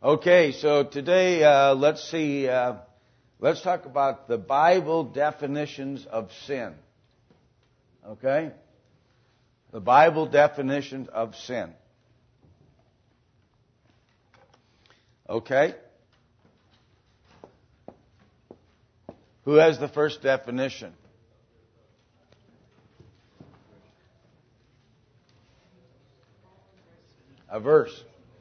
Okay, so today let's talk about the Bible definitions of sin. Okay? The Bible definitions of sin. Okay? Who has the first definition? A verse.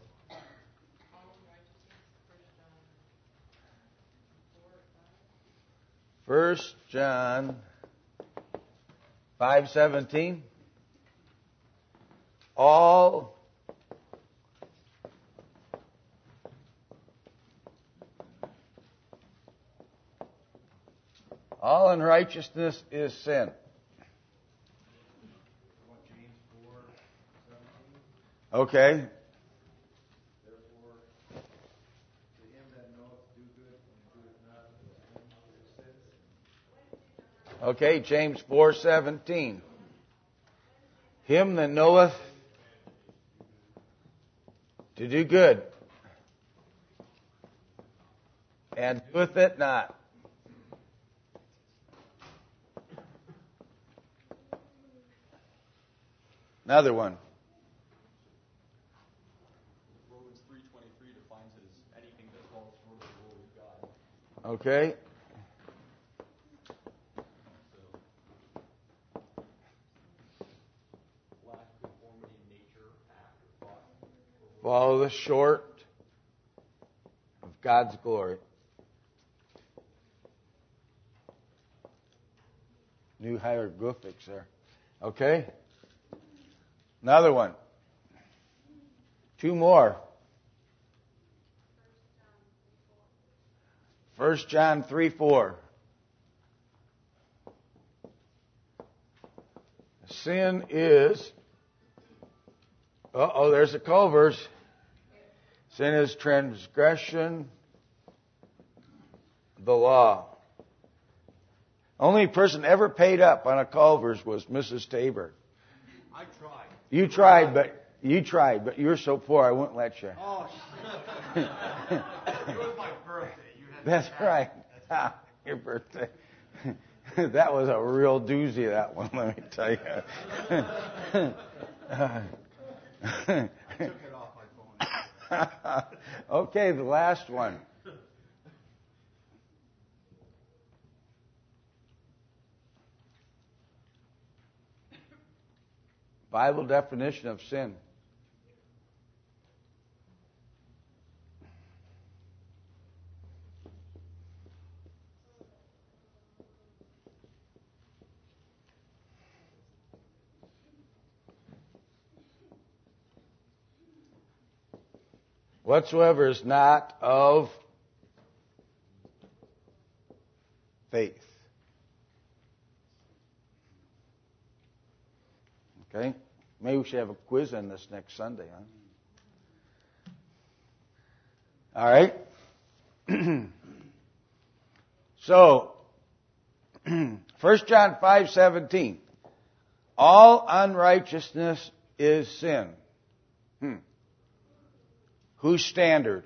1 John 5:17. All unrighteousness is sin. Okay. Okay, James 4:17. Him that knoweth to do good and doeth it not. Another one. Romans 3:23 defines it as anything that falls short of the glory of God. Okay. Fall short of God's glory. New hieroglyphics there. Okay. Another one. Two more. 1 John 3:4. Sin is... there's a Culver's. Sin is transgression of the law. Only person ever paid up on a Culver's was Mrs. Tabor. I tried. You tried, but you're so poor I wouldn't let you. Oh, it was my birthday. That's right. Your birthday. That was a real doozy, that one, let me tell you. I took it off my phone. Okay, the last one. Bible definition of sin. Whatsoever is not of faith. Okay? Maybe we should have a quiz on this next Sunday, huh? All right? So, 1 John 5:17. All unrighteousness is sin. Whose standard?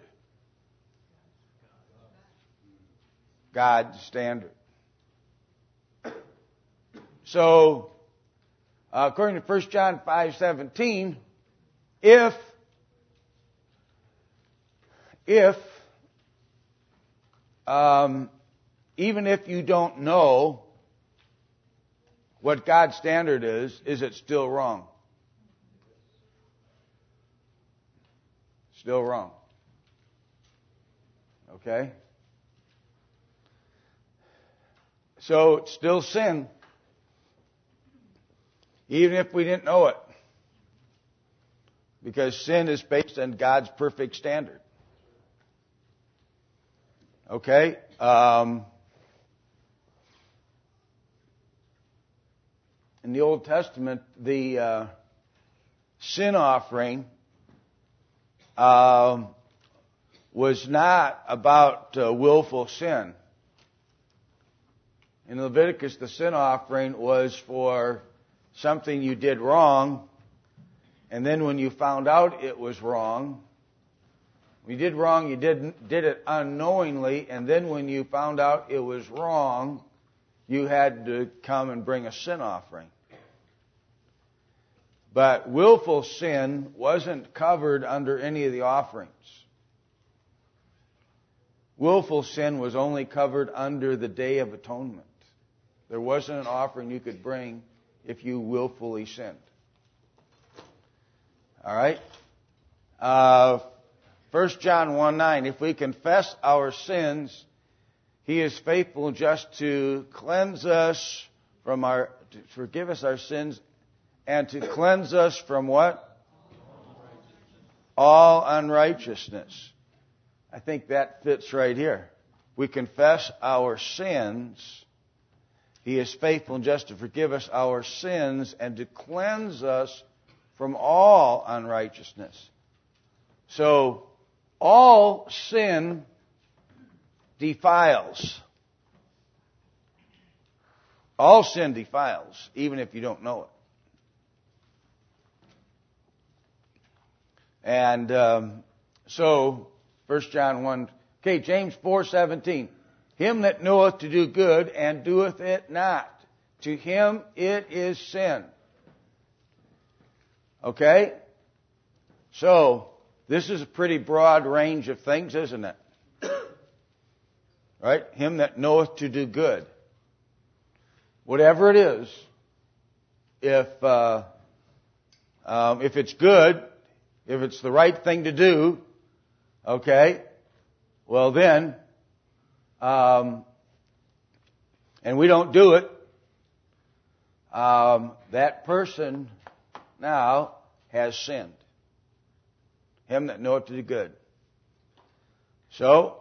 God's standard. So, according to 1 John 5:17, if even if you don't know what God's standard is it still wrong? Still wrong. Okay? So it's still sin, even if we didn't know it. Because sin is based on God's perfect standard. Okay? In the Old Testament, the sin offering was not about willful sin. In Leviticus, the sin offering was for something you did wrong, and then when you found out it was wrong, When you did wrong, you did it unknowingly, and then when you found out it was wrong, you had to come and bring a sin offering. But willful sin wasn't covered under any of the offerings. Willful sin was only covered under the Day of Atonement. There wasn't an offering you could bring if you willfully sinned. All right? 1 John 1:9, if we confess our sins, He is faithful and just to cleanse us from to forgive us our sins and to cleanse us from what? All unrighteousness. I think that fits right here. We confess our sins. He is faithful and just to forgive us our sins and to cleanse us from all unrighteousness. So, all sin defiles. All sin defiles, even if you don't know it. And so, 1 John 1, James 4:17. Him that knoweth to do good and doeth it not, to him it is sin. Okay? So, this is a pretty broad range of things, isn't it? Right? Him that knoweth to do good. Whatever it is, if it's good, if it's the right thing to do, okay, well then, and we don't do it, that person now has sinned. Him that knoweth to do good. So,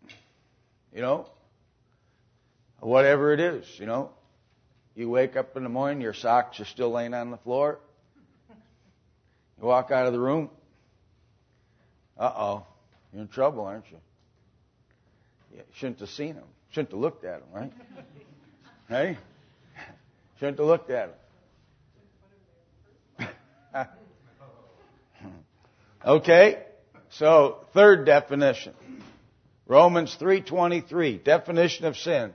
whatever it is, you wake up in the morning, your socks are still laying on the floor. You walk out of the room. Uh-oh, you're in trouble, aren't you? You shouldn't have seen them. Shouldn't have looked at them, right? Hey? Shouldn't have looked at them. Okay, so third definition. Romans 3:23, definition of sin.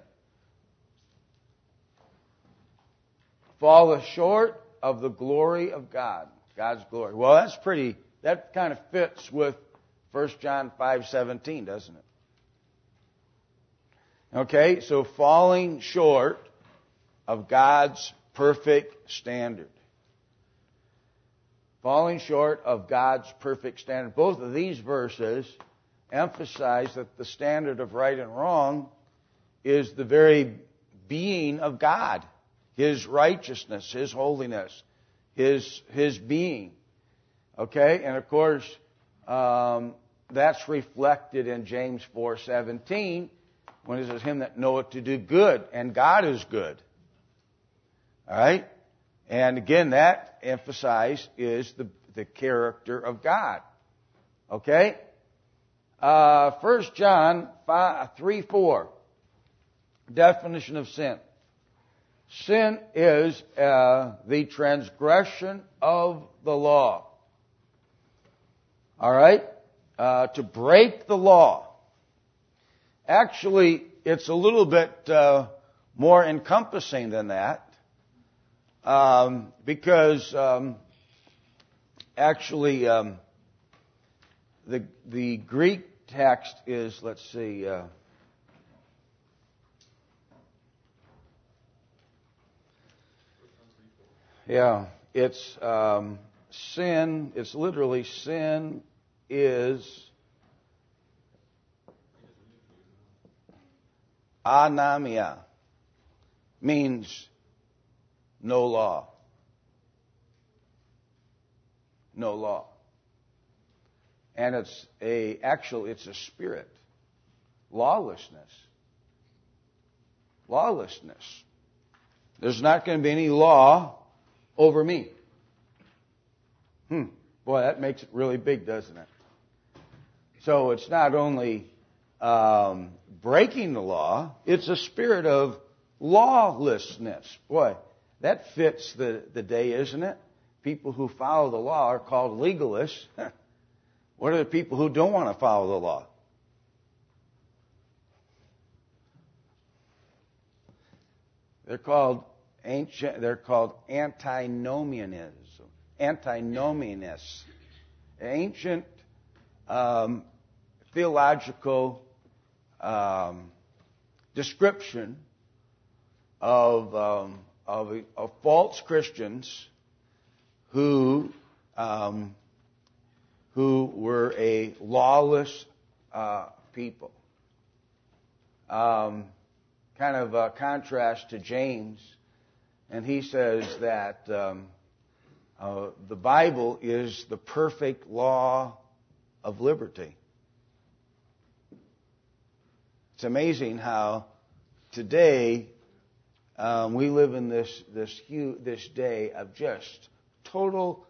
Falleth short of the glory of God. God's glory. Well, that kind of fits with 1 John 5:17, doesn't it? Okay, so falling short of God's perfect standard. Falling short of God's perfect standard. Both of these verses emphasize that the standard of right and wrong is the very being of God. His righteousness, His holiness, His being. Okay? And of course, that's reflected in James 4:17 when it says, him that knoweth to do good, and God is good. All right? And again, that emphasized is the character of God. Okay? 1 John 3:4, definition of sin. Sin is the transgression of the law. All right? To break the law. Actually, it's a little bit more encompassing than that. Because actually the Greek text is, let's see, it's sin. It's literally sin is anamia, means no law. No law. And it's a spirit. Lawlessness. Lawlessness. There's not going to be any law over me. Boy, that makes it really big, doesn't it? So it's not only breaking the law, it's a spirit of lawlessness. Boy, that fits the day, isn't it? People who follow the law are called legalists. What are the people who don't want to follow the law? They're called antinomianism. Antinomianists. Ancient theological description of false Christians who were a lawless people. Kind of a contrast to James, and he says that the Bible is the perfect law of liberty. It's amazing how today we live in this day of just total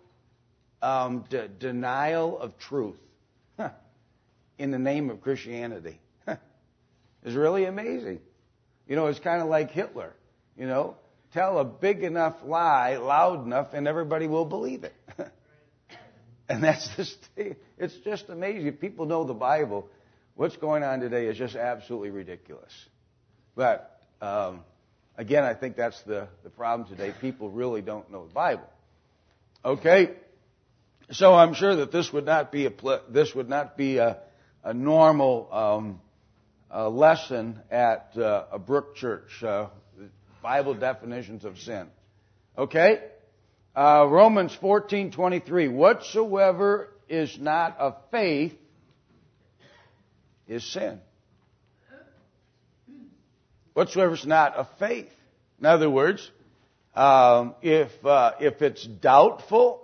denial of truth in the name of Christianity. It's really amazing. You know, it's kind of like Hitler. You know, tell a big enough lie loud enough and everybody will believe it. And that's it's just amazing. People know the Bible. What's going on today is just absolutely ridiculous. But again, I think that's the problem today. People really don't know the Bible. Okay, so I'm sure that this would not be a normal lesson at a Brook Church. Bible definitions of sin. Okay, Romans 14:23. Whatsoever is not of faith is sin. Whatsoever is not of faith. In other words, if it's doubtful,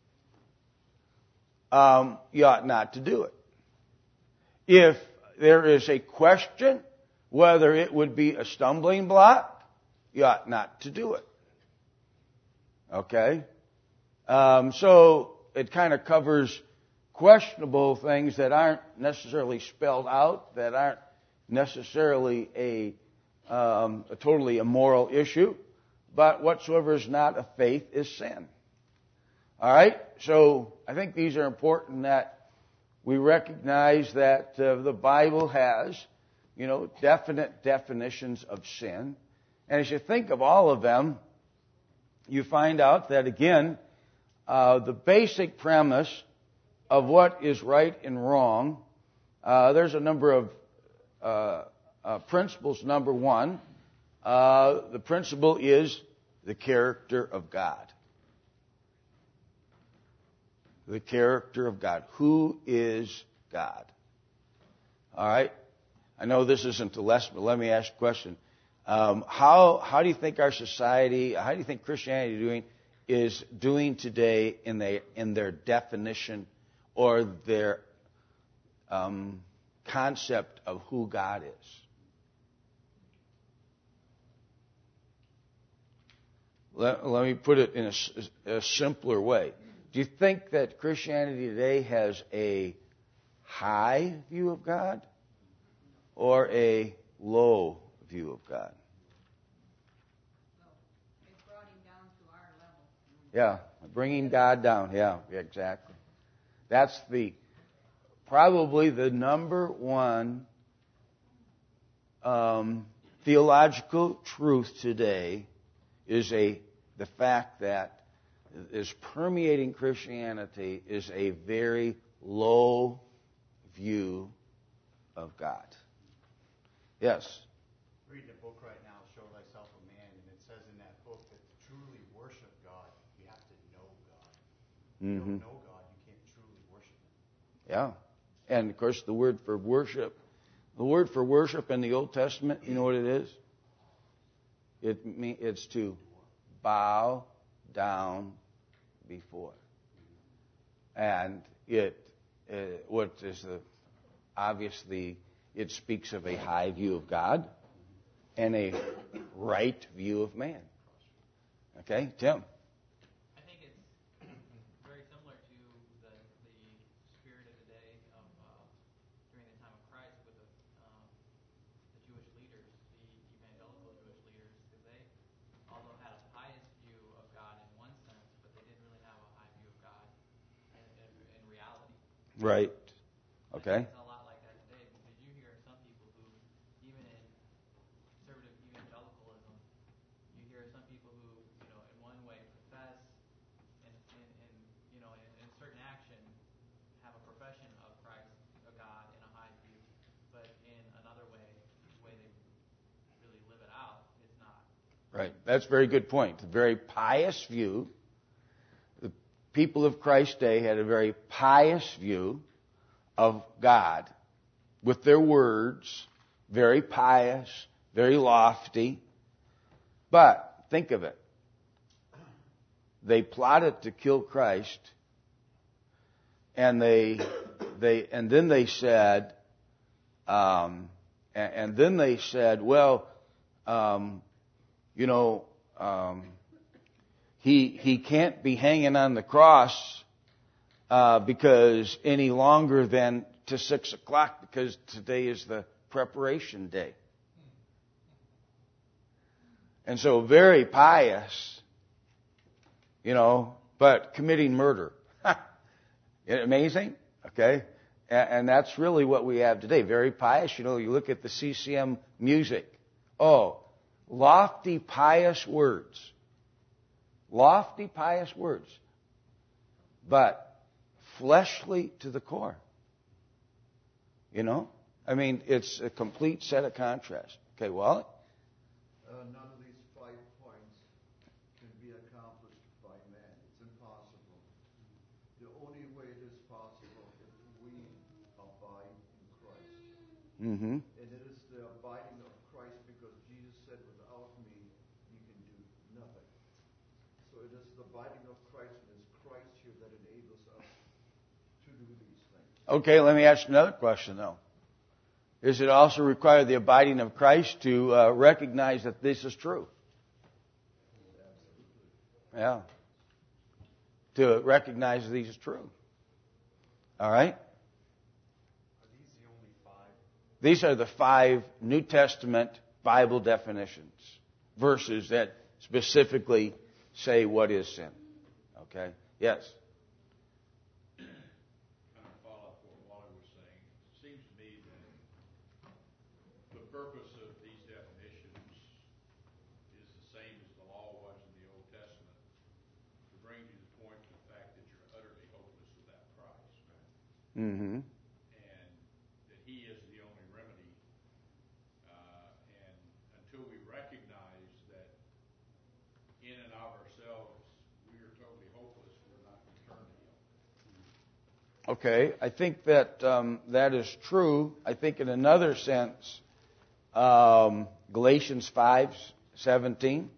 you ought not to do it. If there is a question whether it would be a stumbling block, you ought not to do it. Okay? So it kind of covers questionable things that aren't necessarily spelled out, that aren't necessarily a totally immoral issue, but whatsoever is not of faith is sin. All right? So I think these are important that we recognize that the Bible has, definite definitions of sin. And as you think of all of them, you find out that, again, the basic premise of what is right and wrong, there's a number of principles. Number one, the principle is the character of God. The character of God. Who is God? All right? I know this isn't the lesson, but let me ask a question. How do you think our society, how do you think Christianity is doing today in their definition or their concept of who God is? Let me put it in a simpler way. Do you think that Christianity today has a high view of God or a low view of God? It's brought him down to our level. Yeah, bringing God down. Yeah, exactly. That's probably the number one theological truth today is the fact that is permeating Christianity is a very low view of God. Yes. Reading a book right now, Show Thyself a Man, and it says in that book that to truly worship God, you have to know God. If you don't know God, you can't truly worship Him. Yeah. And of course the word for worship in the Old Testament, you know what it is? It's to bow down before. And obviously it speaks of a high view of God and a right view of man. Okay, Tim? I think it's very similar to the spirit of the day of during the time of Christ with the Jewish leaders, the evangelical Jewish leaders, because they, although had a pious view of God in one sense, but they didn't really have a high view of God in reality. Right. I Okay. think it's a lot like that today because you hear some people who, even in conservative evangelicalism, you hear some people who, in one way profess and in certain action have a profession of Christ, a God, in a high view, but in another way, the way they really live it out, it's not. Right. That's a very good point. A very pious view. The people of Christ's day had a very pious view of God with their words, very pious, very lofty. But think of it. They plotted to kill Christ, and then they said, well, he can't be hanging on the cross because any longer than to 6 o'clock, because today is the preparation day. And so very pious, but committing murder. Amazing? Okay? And that's really what we have today. Very pious. You look at the CCM music. Oh, lofty, pious words. Lofty, pious words. But fleshly to the core. It's a complete set of contrast. Okay, Wally? None of these 5 points can be accomplished by man. It's impossible. The only way it is possible if we abide in Christ. Mm-hmm. And it is the abiding of Christ because Jesus said, without me, you can do nothing. So it is the abiding of Christ, and it's Christ here that enables us to do these things. Okay, let me ask another question, though. Does it also require the abiding of Christ to recognize that this is true? Yeah. To recognize that this is true. All right? Are these the only 5? These are the 5 New Testament Bible definitions, verses that specifically say what is sin. Okay? Yes? Kind of follow up what Wally was saying. It seems to me that the purpose of these definitions is the same as the law was in the Old Testament, to bring you to the point of the fact that you're utterly hopeless without Christ. Mm-hmm. And that He is the only remedy. And until we recognize that in and of ourselves we are totally hopeless, we're not going to turn to Him. Okay, I think that that is true. I think in another sense, Galatians 5:17.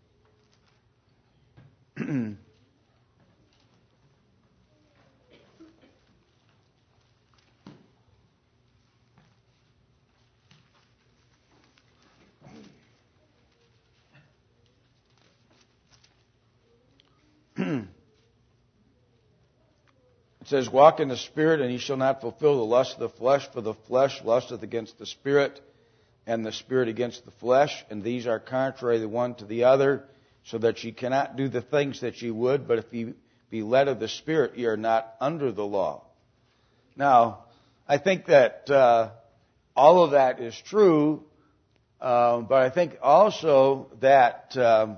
It says, walk in the Spirit, and ye shall not fulfill the lust of the flesh, for the flesh lusteth against the Spirit, and the Spirit against the flesh, and these are contrary the one to the other, so that ye cannot do the things that ye would, but if ye be led of the Spirit, ye are not under the law. Now, I think that all of that is true, but I think also that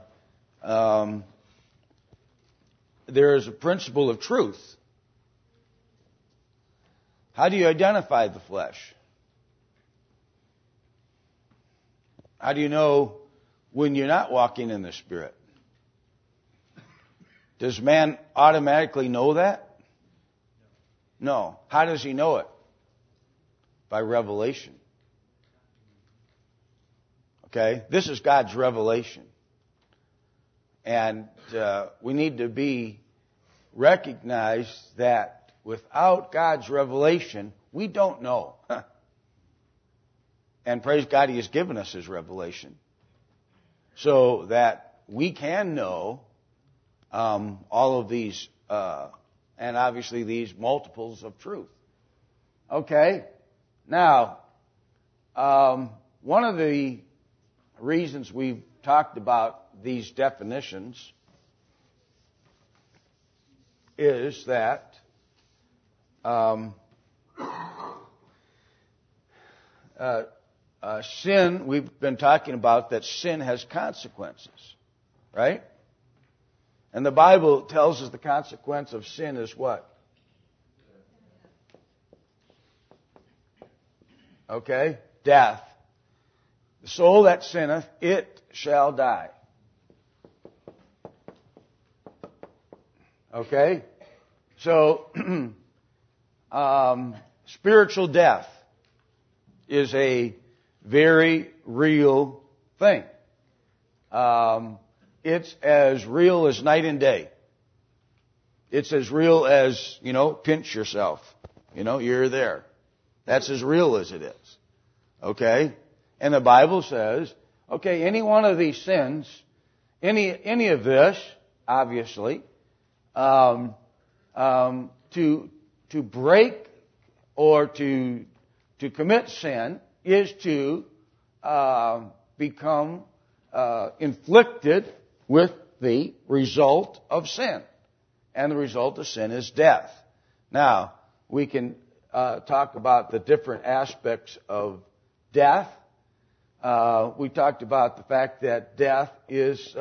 there is a principle of truth. How do you identify the flesh? How do you know when you're not walking in the Spirit? Does man automatically know that? No. How does he know it? By revelation. Okay? This is God's revelation. And we need to be recognized that without God's revelation, we don't know. And praise God, He has given us His revelation, so that we can know all of these, and obviously these multiples of truth. Okay? Now, one of the reasons we've talked about these definitions is that sin, we've been talking about that sin has consequences, right? And the Bible tells us the consequence of sin is what? Okay? Death. The soul that sinneth, it shall die. Okay? So, spiritual death is a very real thing. It's as real as night and day. It's as real as, pinch yourself. You're there. That's as real as it is. Okay? And the Bible says, okay, any one of these sins, any of this, obviously, to break or to commit sin is to become inflicted with the result of sin. And the result of sin is death. Now, we can talk about the different aspects of death. We talked about the fact that death is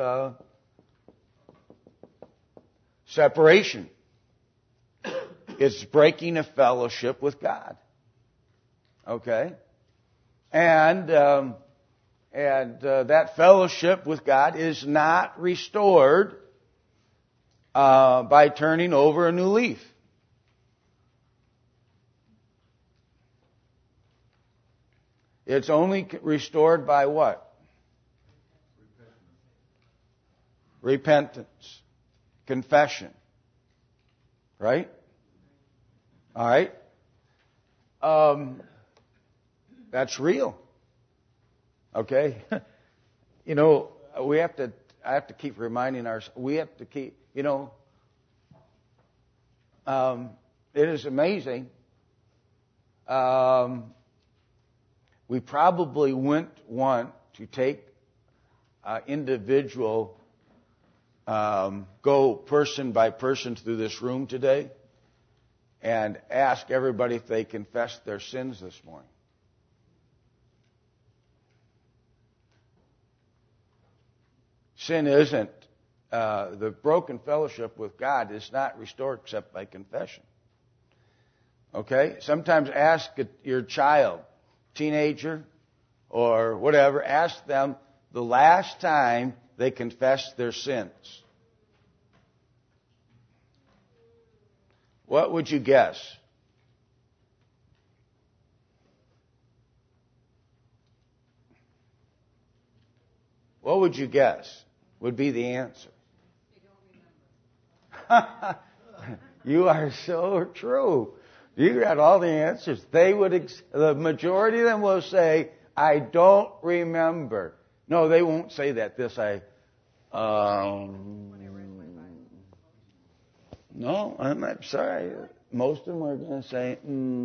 separation. It's breaking a fellowship with God. Okay? And that fellowship with God is not restored by turning over a new leaf. It's only restored by what? Repentance. Confession. Right? All right? That's real. Okay? I have to keep reminding ourselves, we have to keep, it is amazing. We probably wouldn't want to take individual, go person by person through this room today and ask everybody if they confessed their sins this morning. Sin isn't, the broken fellowship with God is not restored except by confession. Okay? Sometimes ask your child, teenager, or whatever, ask them the last time they confessed their sins. What would you guess? What would you guess would be the answer? They don't remember. You are so true. You got all the answers. The majority of them will say, I don't remember. No, they won't say that. No, I'm sorry. Most of them are going to say,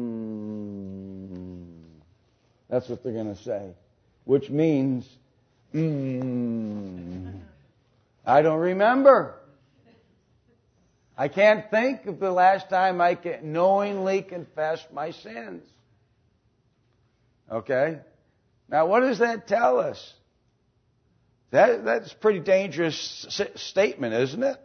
That's what they're going to say. Which means, I don't remember. I can't think of the last time I knowingly confessed my sins. Okay? Now, what does that tell us? That's a pretty dangerous statement, isn't it?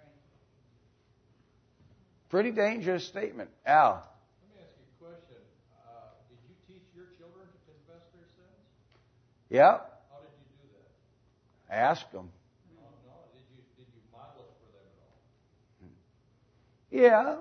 Pretty dangerous statement. Al? Let me ask you a question. Did you teach your children to confess their sins? Yeah. How did you do that? Ask them. No. Did you model it for them at all? Yeah.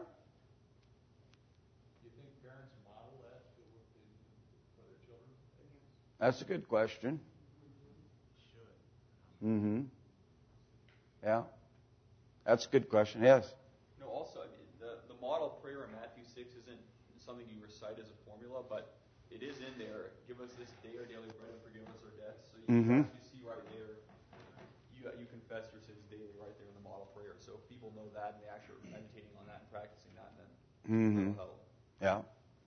Do you think parents model that for their children? That's a good question. Should. Mm-hmm. Yeah. That's a good question. Yes. No, also, the model prayer in Matthew 6 isn't something you recite as a formula, but it is in there. Give us this day our daily bread and forgive us our debts. So you see right there, you confess your sins daily right there in the model prayer. So if people know that and they actually are meditating on that and practicing that, then it'll help. Yeah.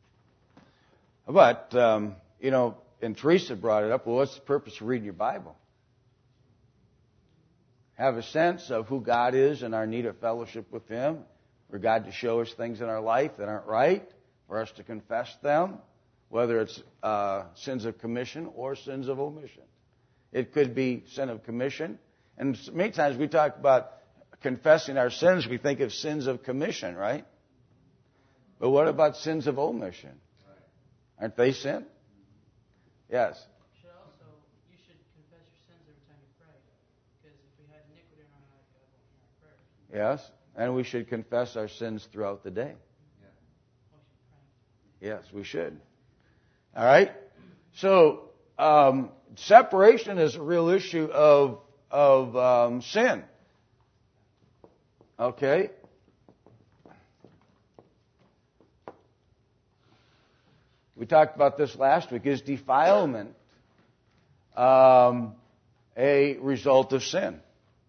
But, and Teresa brought it up, well, what's the purpose of reading your Bible? Have a sense of who God is and our need of fellowship with Him. for God to show us things in our life that aren't right, for us to confess them, whether it's sins of commission or sins of omission. It could be sin of commission. And many times we talk about confessing our sins, we think of sins of commission, right? But what about sins of omission? Aren't they sin? Yes. You should confess your sins every time you pray. Because if we had iniquity in our life, God won't hear our prayers. Yes. And we should confess our sins throughout the day. Yes, we should. All right? So, separation is a real issue of sin. Okay? We talked about this last week. Is defilement a result of sin?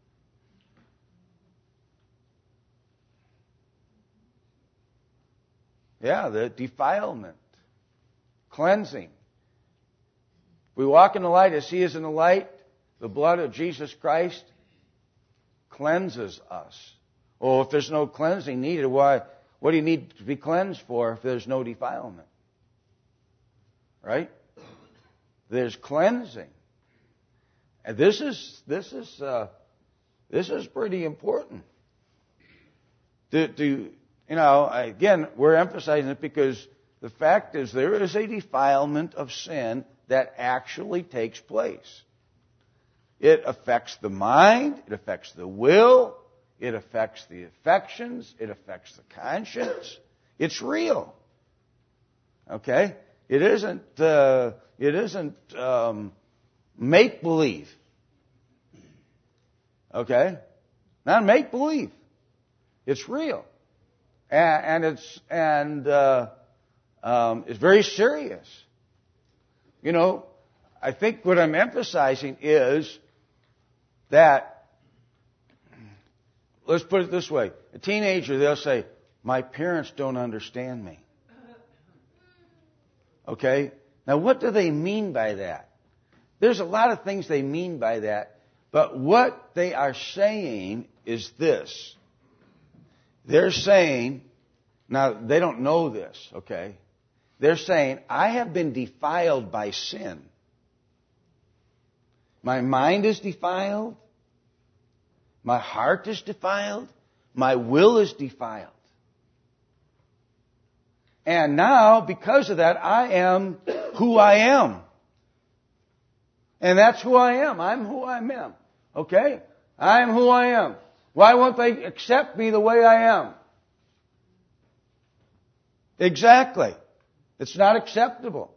Yeah, the defilement. Cleansing. We walk in the light as He is in the light. The blood of Jesus Christ cleanses us. Oh, if there's no cleansing needed, what do you need to be cleansed for if there's no defilement? Right? There's cleansing. And this is pretty important. Again, we're emphasizing it because the fact is there is a defilement of sin that actually takes place. It affects the mind, it affects the will, it affects the affections, it affects the conscience. It's real. Okay? It isn't make believe. Okay? Not make believe. It's real. And it's very serious. You know, I think what I'm emphasizing is that, let's put it this way. A teenager, they'll say, my parents don't understand me. Okay? Now, what do they mean by that? There's a lot of things they mean by that, but what they are saying is this. They're saying, now they don't know this, okay? They're saying, I have been defiled by sin. My mind is defiled. My heart is defiled. My will is defiled. And now, because of that, I am who I am. And that's who I am. I'm who I am. Okay? I am who I am. Why won't they accept me the way I am? Exactly. It's not acceptable.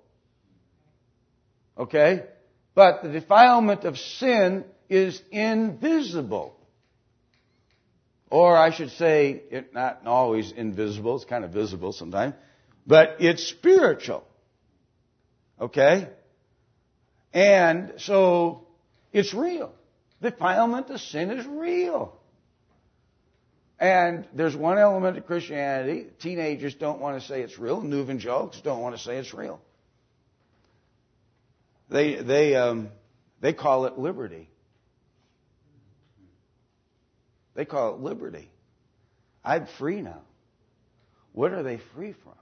Okay? But the defilement of sin is invisible. Or I should say, it's not always invisible. It's kind of visible sometimes. But it's spiritual. Okay? And so, it's real. Defilement of sin is real. And there's one element of Christianity. Teenagers don't want to say it's real. New evangelicals don't want to say it's real. They call it liberty. They call it liberty. I'm free now. What are they free from?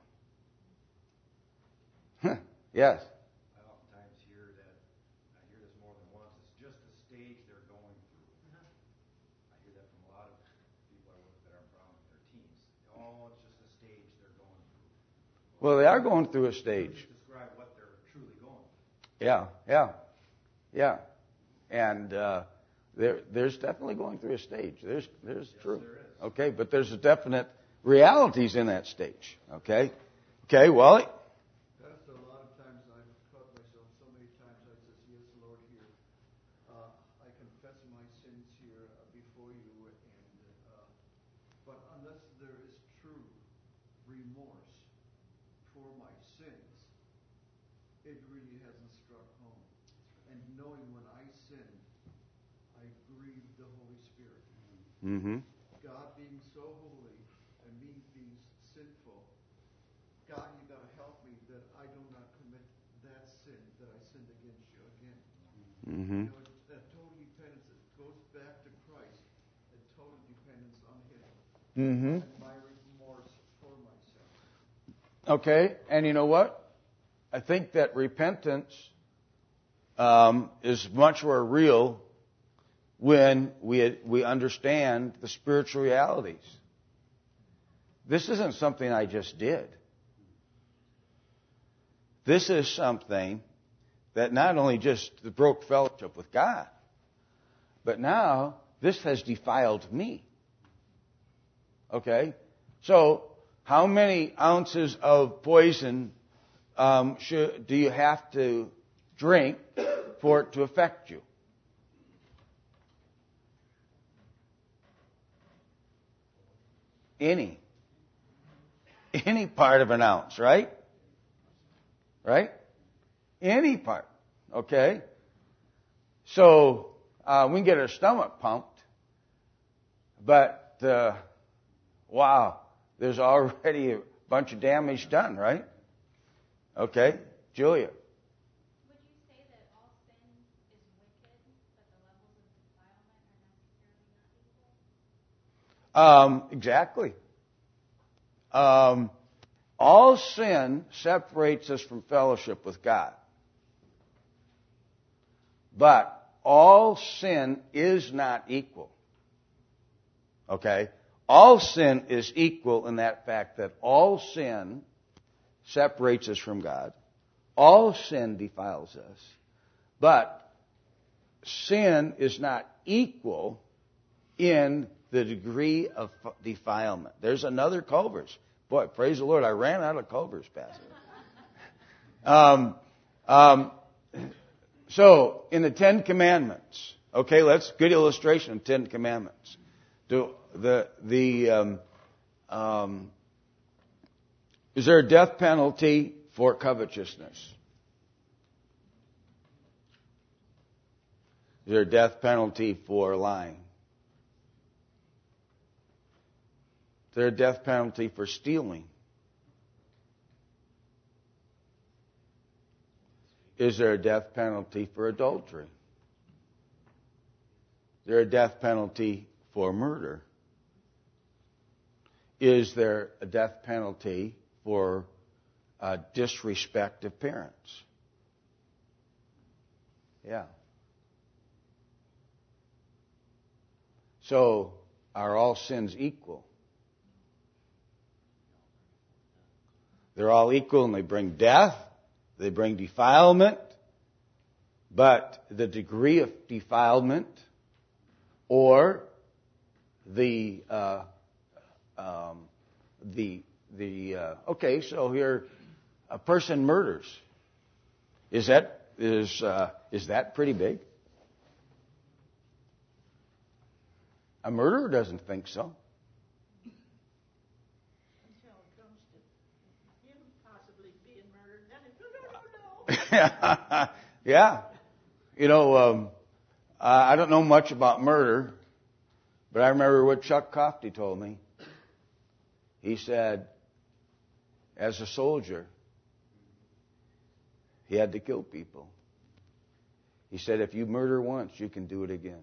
Yes. I oftentimes hear that, I hear this more than once, it's just the stage they're going through. I hear that from a lot of people I work with that are around their teens. Oh, it's just a stage they're going through. Well, they are going through a stage. Just describe what they're truly going through. Yeah. And there's definitely going through a stage. There's true. There is. Okay, but there's a definite realities in that stage. Okay, Wally. Pastor, a lot of times I've caught myself so many times I says, yes, Lord, here. I confess my sins here before you, but unless there is true remorse for my sins, it really hasn't struck home. And knowing when I sin, I grieve the Holy Spirit. Mm-hmm. God being so holy and me being sinful, God, you got to help me that I do not commit that sin that I sinned against you again. Mm-hmm. You know, that total dependence, it goes back to Christ, and total dependence on Him. Mm-hmm. And my Okay? And you know what? I think that repentance is much more real when we understand the spiritual realities. This isn't something I just did. This is something that not only just broke fellowship with God, but now this has defiled me. Okay? So, how many ounces of poison do you have to drink for it to affect you? Any part of an ounce, right? Right? Any part. Okay? So, we can get our stomach pumped, but, wow, there's already a bunch of damage done, right? Okay? Julia. Would you say that all sin is wicked, but the levels of defilement are necessarily not equal? Exactly. All sin separates us from fellowship with God. But all sin is not equal. Okay? All sin is equal in that fact that all sin separates us from God. All sin defiles us. But sin is not equal in the degree of defilement. There's another Culver's. Boy, praise the Lord, I ran out of Culver's passages. So, in the Ten Commandments, okay, good illustration of Ten Commandments. Is there a death penalty for covetousness? Is there a death penalty for lying? Is there a death penalty for stealing? Is there a death penalty for adultery? Is there a death penalty for murder? Is there a death penalty for disrespect of parents? Yeah. So, are all sins equal? They're all equal and they bring death, they bring defilement, but the degree of defilement or okay, so here a person murders. Is that pretty big? A murderer doesn't think so. Until it comes to him possibly being murdered, then it's no. Yeah. You know, I don't know much about murder, but I remember what Chuck Coffey told me. He said, as a soldier, he had to kill people. He said, if you murder once, you can do it again.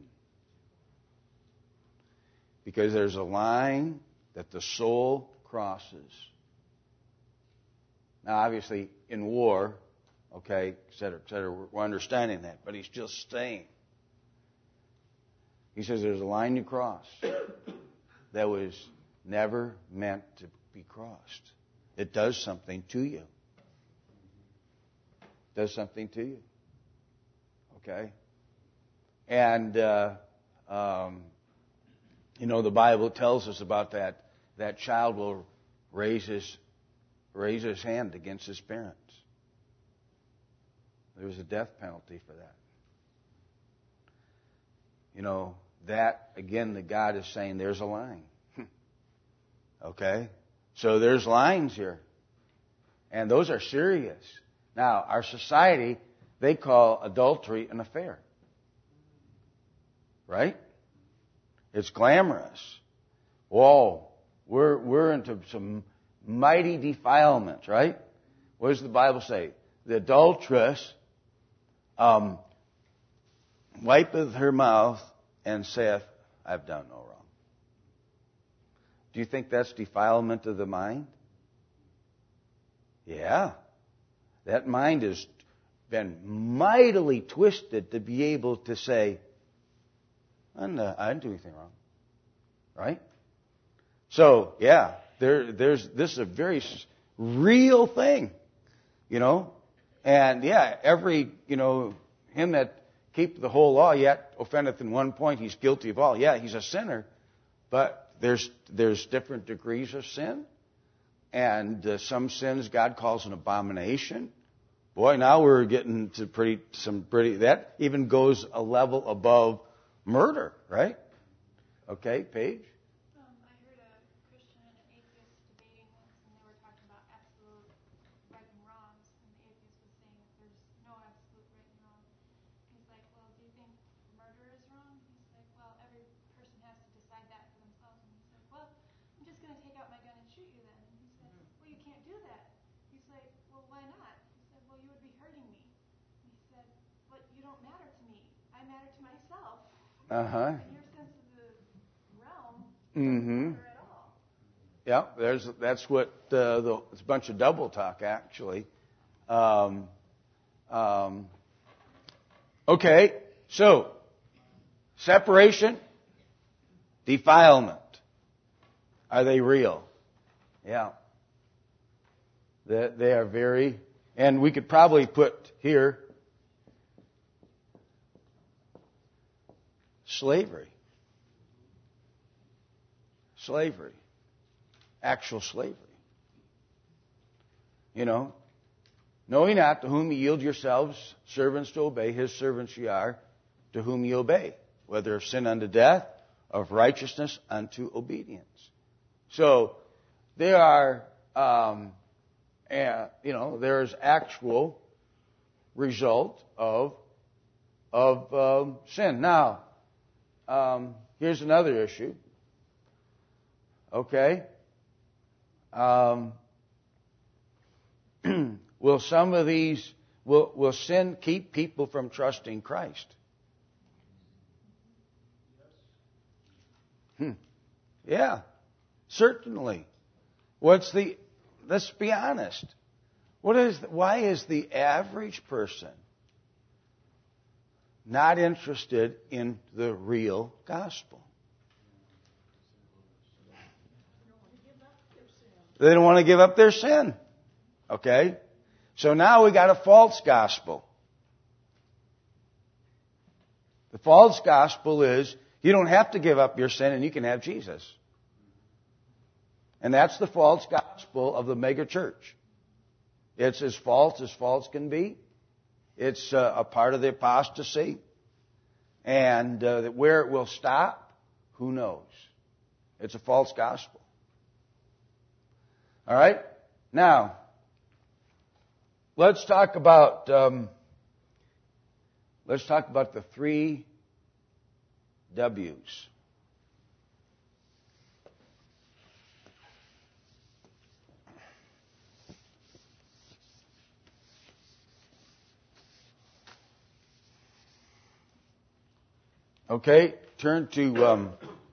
Because there's a line that the soul crosses. Now, obviously, in war, okay, et cetera, we're understanding that. But he's just saying. He says there's a line you cross that was never meant to be crossed. It does something to you. It does something to you. Okay? And, you know, the Bible tells us about that child will raise his hand against his parents. There's a death penalty for that. You know, that, again, the God is saying there's a line. Okay? So there's lines here. And those are serious. Now, our society, they call adultery an affair. Right? It's glamorous. Whoa, we're into some mighty defilements, right? What does the Bible say? The adulteress wipeth her mouth and saith, I've done no wrong. Do you think that's defilement of the mind? Yeah. That mind has been mightily twisted to be able to say, I didn't do anything wrong. Right? So, yeah, this is a very real thing, And, yeah, every, him that keep the whole law yet offendeth in one point, he's guilty of all. Yeah, he's a sinner, but there's different degrees of sin. And some sins God calls an abomination. Boy, now we're getting to that even goes a level above murder, right? Okay, Paige? I heard a Christian and an atheist debating once, and they were talking about absolute right and wrongs, and the atheist was saying that there's no absolute right and wrong. He's like, well, do you think murder is wrong? He's like, well, every person has to decide that for themselves. And he's like, well, I'm just going to take out my gun and shoot you then. And he said, well, you can't do that. He's like, well, why not? He said, well, you would be hurting me. He said, but you don't matter to me. I matter to myself. Uh-huh. And your sense of the realm Mm-hmm. doesn't matter at all. Yeah, that's what it's a bunch of double talk, actually. Okay, so separation, defilement. Are they real? Yeah. They are very, and we could probably put here slavery. Slavery. Actual slavery. Know ye not to whom ye yield yourselves servants to obey, his servants ye are, to whom ye obey, whether of sin unto death, of righteousness unto obedience. So there are, there's actual result of sin. Now, here's another issue. Okay. Will some of these, will sin keep people from trusting Christ? Yeah, certainly. Let's be honest. Why is the average person not interested in the real gospel? They don't want to give up their sin. Okay? So now we got a false gospel. The false gospel is you don't have to give up your sin and you can have Jesus. And that's the false gospel of the mega church. It's as false can be. It's a part of the apostasy. And where it will stop, who knows? It's a false gospel. All right? Now, let's talk about the 3 W's. Okay, turn to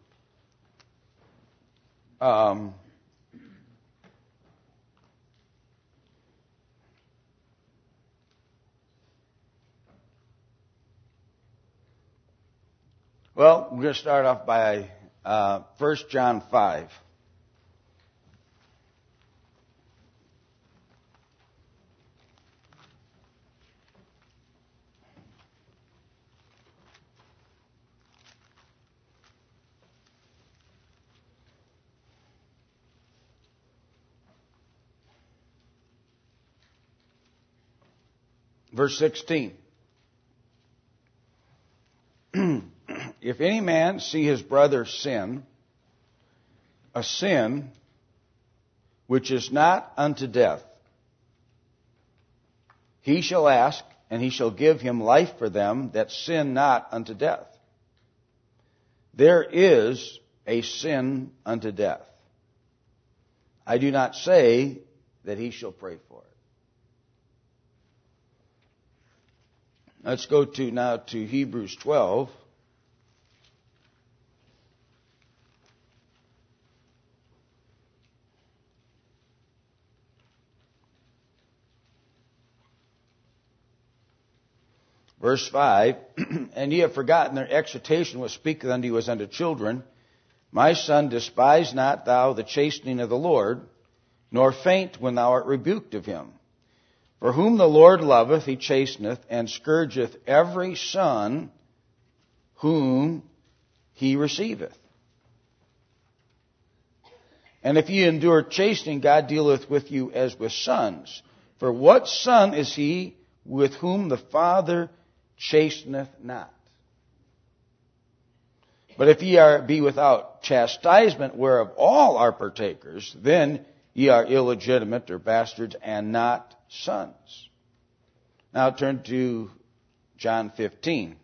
well, we're going to start off by 1 John 5. Verse 16. If any man see his brother sin, a sin which is not unto death, he shall ask, and he shall give him life for them that sin not unto death. There is a sin unto death. I do not say that he shall pray for it. Let's go now to Hebrews 12. Verse 5, and ye have forgotten their exhortation which speaketh unto you as unto children. My son, despise not thou the chastening of the Lord, nor faint when thou art rebuked of him. For whom the Lord loveth, he chasteneth, and scourgeth every son whom he receiveth. And if ye endure chastening, God dealeth with you as with sons. For what son is he with whom the Father chasteneth not? But if ye be without chastisement, whereof all are partakers, then ye are illegitimate or bastards and not sons. Now turn to John 15.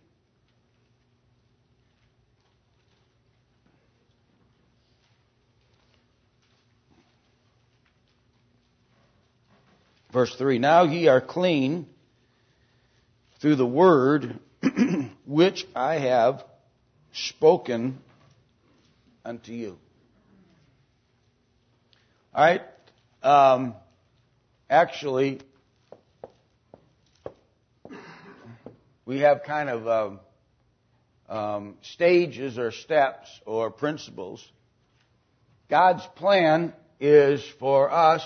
Verse 3, now ye are clean through the word which I have spoken unto you. All right. Actually, we have kind of stages or steps or principles. God's plan is for us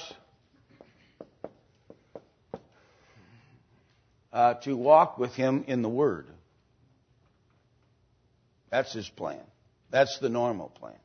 to walk with Him in the Word. That's His plan. That's the normal plan.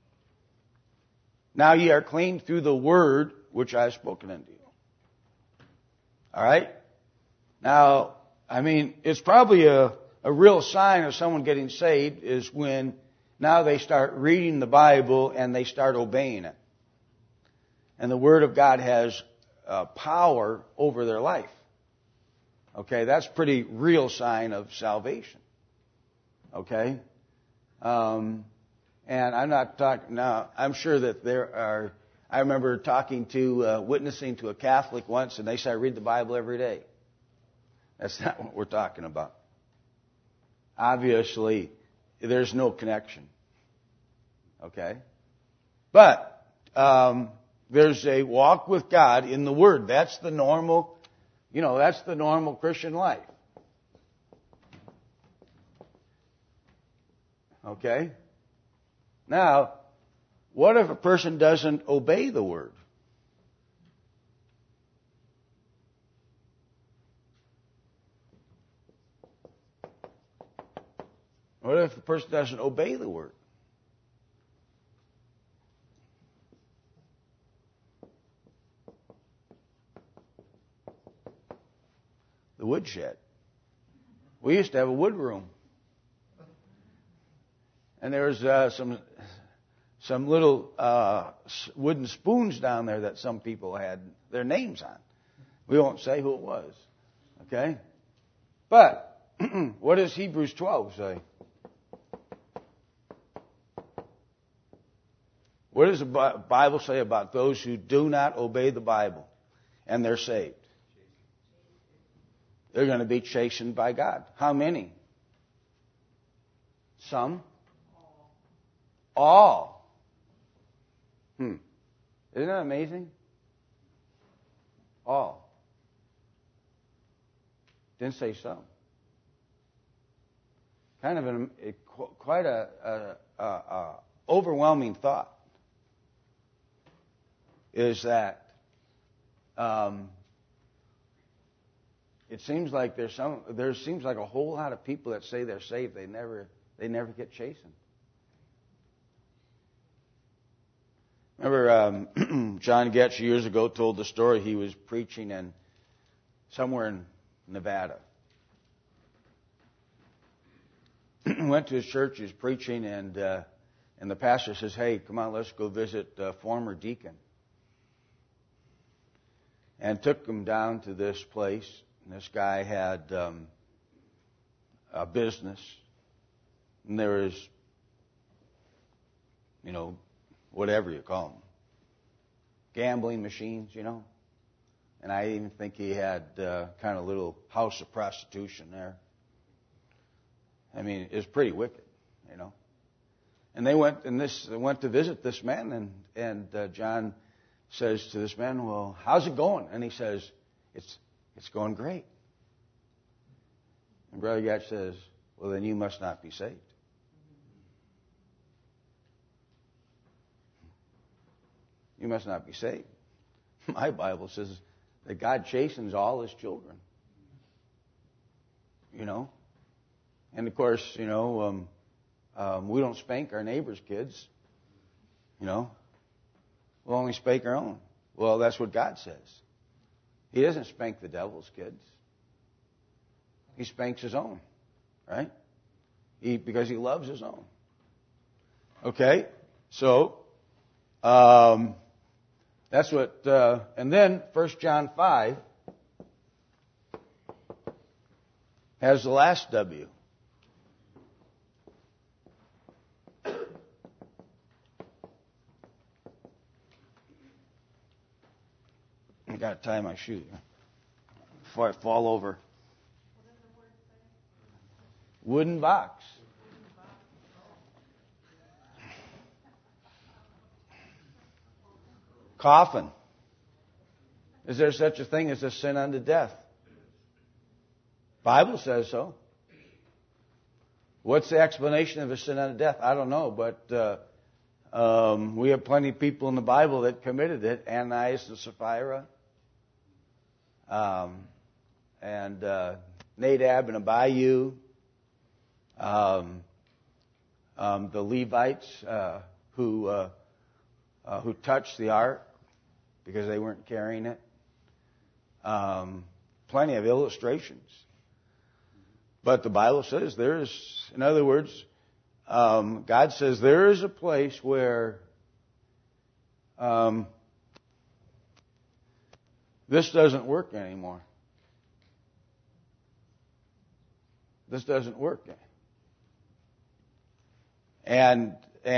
Now ye are clean through the Word which I have spoken unto you. All right? Now, I mean, it's probably a real sign of someone getting saved is when now they start reading the Bible and they start obeying it. And the Word of God has power over their life. Okay, that's a pretty real sign of salvation. Okay? And I'm not talking now, I'm sure that there are, I remember witnessing to a Catholic once, and they said, I read the Bible every day. That's not what we're talking about. Obviously, there's no connection. Okay? But, there's a walk with God in the Word. That's the normal, that's the normal Christian life. Okay? Now, what if a person doesn't obey the Word? What if a person doesn't obey the Word? The woodshed. We used to have a wood room. And there was some little wooden spoons down there that some people had their names on. We won't say who it was. Okay? But what does Hebrews 12 say? What does the Bible say about those who do not obey the Bible and they're saved? They're going to be chastened by God. How many? Some? All. Isn't that amazing? All. Didn't say some. Kind of quite a overwhelming thought is that it seems like there seems like a whole lot of people that say they're saved, they never get chastened. Remember, John Getch years ago told the story. He was preaching somewhere in Nevada. Went to his church. He was preaching, and the pastor says, "Hey, come on, let's go visit a former deacon." And took him down to this place. And this guy had a business, and there was, whatever you call them, gambling machines, And I even think he had kind of a little house of prostitution there. I mean, it was pretty wicked, And they went to visit this man, and John says to this man, "Well, how's it going?" And he says, "It's going great." And Brother Gatch says, well, then you must not be saved. You must not be saved. My Bible says that God chastens all His children. You know? And of course, we don't spank our neighbor's kids. You know? We'll only spank our own. Well, that's what God says. He doesn't spank the devil's kids. He spanks His own. Right? Because He loves His own. Okay? So, that's what, and then 1 John 5 has the last W. I got to tie my shoe before I fall over. Wooden box. Coffin. Is there such a thing as a sin unto death? Bible says so. What's the explanation of a sin unto death? I don't know, but we have plenty of people in the Bible that committed it. Ananias and Sapphira, and Nadab and Abihu, the Levites who touched the ark because they weren't carrying it. Plenty of illustrations. But the Bible says in other words, God says there is a place where this doesn't work anymore. This doesn't work. And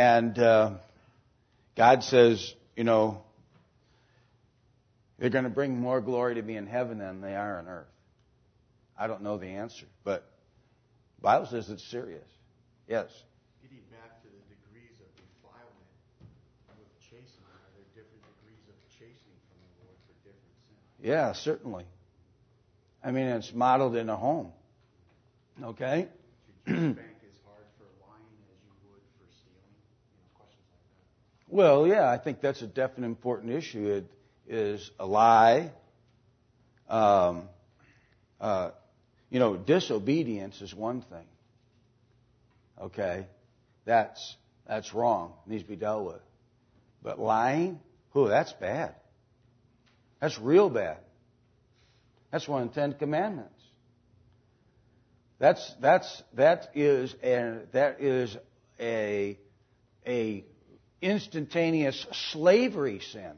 God says, they're going to bring more glory to me in heaven than they are on earth. I don't know the answer, but the Bible says it's serious. Yes? Getting back to the degrees of defilement with chastening, are there different degrees of chastening from the Lord for different sins? Yeah, certainly. I mean, it's modeled in a home. Okay? Should you spank as hard for lying as you would for stealing? Questions like that. Well, yeah, I think that's a definite important issue. It is a lie. Disobedience is one thing. Okay? That's wrong. It needs to be dealt with. But lying, that's bad. That's real bad. That's one of the 10 Commandments. That is a instantaneous slavery sin.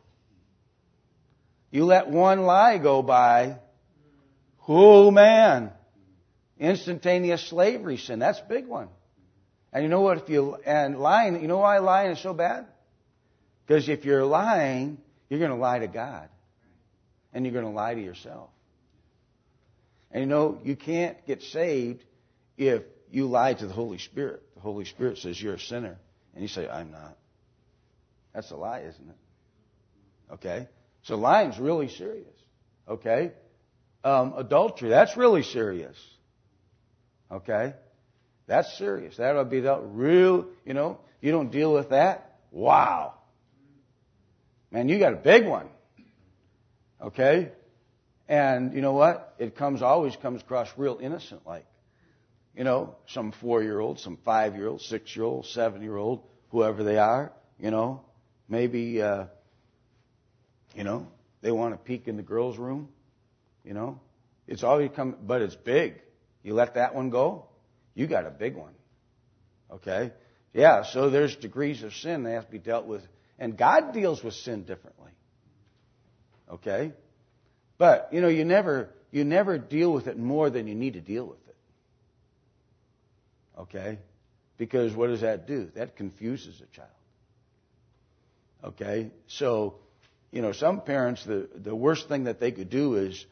You let one lie go by, oh man, instantaneous slavery sin. That's a big one. And you know what? Lying, you know why lying is so bad? Because if you're lying, you're going to lie to God. And you're going to lie to yourself. And you can't get saved if you lie to the Holy Spirit. The Holy Spirit says you're a sinner. And you say, I'm not. That's a lie, isn't it? Okay? So lying's really serious. Okay? Adultery, that's really serious. Okay? That's serious. That'll be dealt real, you don't deal with that. Wow. Man, you got a big one. Okay? And you know what? It always comes across real innocent like. Some 4-year-old, some 5-year-old, 6-year-old, 7-year-old, whoever they are, maybe, they want to peek in the girls' room, It's always but it's big. You let that one go, you got a big one. Okay? Yeah, so there's degrees of sin that have to be dealt with. And God deals with sin differently. Okay? But, you never deal with it more than you need to deal with it. Okay? Because what does that do? That confuses a child. Okay? So, some parents, the worst thing that they could do is,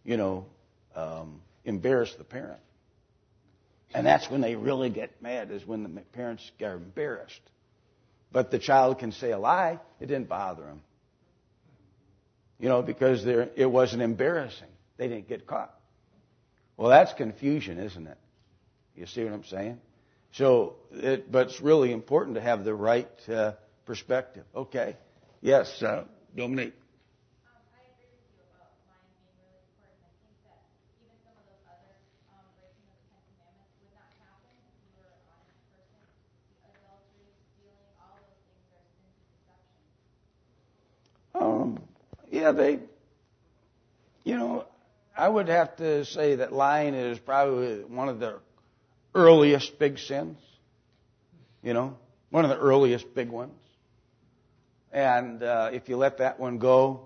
embarrass the parent. And that's when they really get mad, is when the parents get embarrassed. But the child can say a lie, it didn't bother them. Because it wasn't embarrassing. They didn't get caught. Well, that's confusion, isn't it? You see what I'm saying? So, but it's really important to have the right perspective. Okay. Yes, Dominique. I agree with you about lying being really important. I think that even some of those other breaking of the Ten Commandments would not happen if you were an honest person. Adultery, stealing, all those things are sins of deception. I would have to say that lying is probably one of the earliest big sins. One of the earliest big ones. And if you let that one go,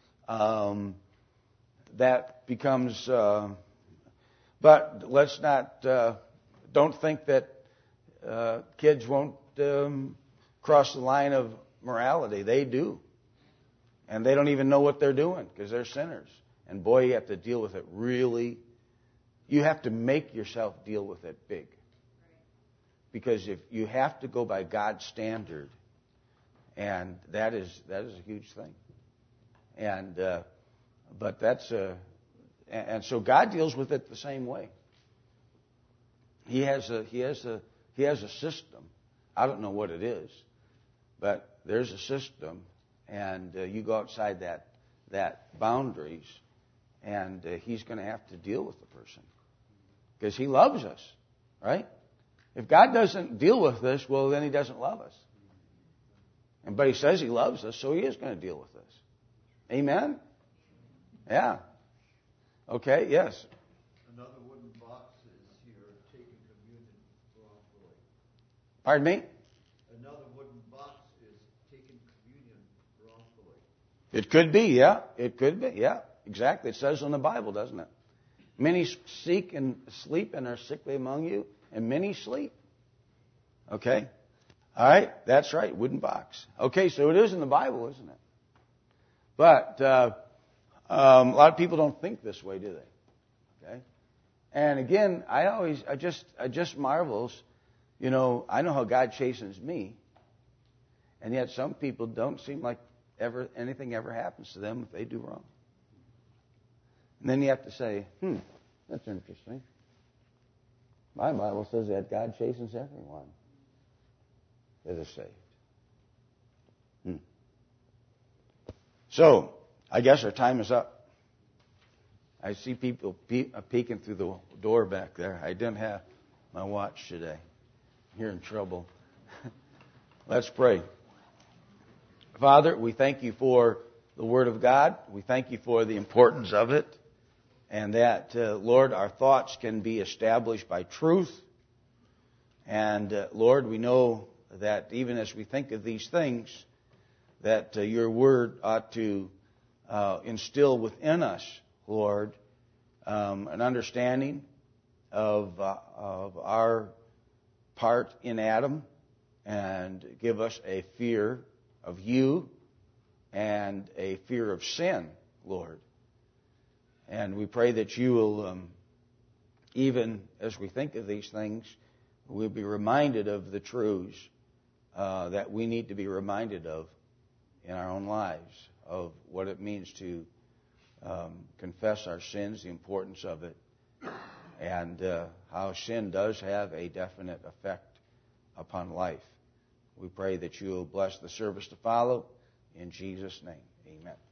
that becomes. But let's not. Don't think that kids won't cross the line of morality. They do, and they don't even know what they're doing because they're sinners. And boy, you have to deal with it really. You have to make yourself deal with it big. Because if you have to go by God's standard, and that is a huge thing. And but that's and so God deals with it the same way. He has a system. I don't know what it is, but there's a system, and you go outside that boundaries, and He's going to have to deal with the person because He loves us, right? If God doesn't deal with us, well, then He doesn't love us. But He says He loves us, so He is going to deal with us. Amen? Yeah. Okay, yes. Another wooden box is here taking communion wrongfully. Pardon me? Another wooden box is taking communion wrongfully. It could be, yeah. It could be, yeah. Exactly. It says in the Bible, doesn't it? Many seek and sleep and are sickly among you, and many sleep. Okay? All right? That's right, wooden box. Okay, so it is in the Bible, isn't it? But a lot of people don't think this way, do they? Okay? And again, I just marvels, I know how God chastens me, and yet some people don't seem like anything ever happens to them if they do wrong. And then you have to say, that's interesting. My Bible says that God chastens everyone that is saved. So, I guess our time is up. I see people peeking through the door back there. I didn't have my watch today. You're in trouble. Let's pray. Father, we thank You for the Word of God. We thank You for the importance of it. And that, Lord, our thoughts can be established by truth. And, Lord, we know that even as we think of these things, that Your Word ought to instill within us, Lord, an understanding of our part in Adam, and give us a fear of You and a fear of sin, Lord. And we pray that You will, even as we think of these things, we'll be reminded of the truths that we need to be reminded of in our own lives, of what it means to confess our sins, the importance of it, and how sin does have a definite effect upon life. We pray that You will bless the service to follow. In Jesus' name, amen.